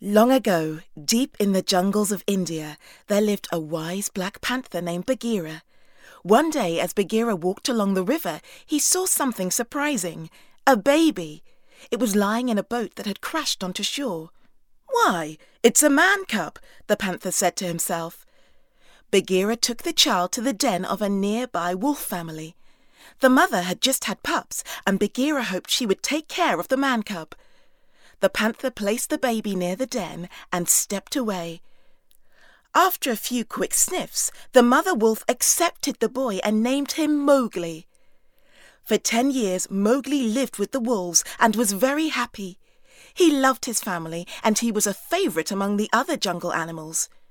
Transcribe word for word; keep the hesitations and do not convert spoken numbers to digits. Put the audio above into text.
Long ago, deep in the jungles of India, there lived a wise black panther named Bagheera. One day, as Bagheera walked along the river, he saw something surprising. A baby. It was lying in a boat that had crashed onto shore. "Why, it's a man cub," the panther said to himself. Bagheera took the child to the den of a nearby wolf family. The mother had just had pups, and Bagheera hoped she would take care of the man cub. The panther placed the baby near the den and stepped away. After a few quick sniffs, the mother wolf accepted the boy and named him Mowgli. For ten years, Mowgli lived with the wolves and was very happy. He loved his family and he was a favourite among the other jungle animals.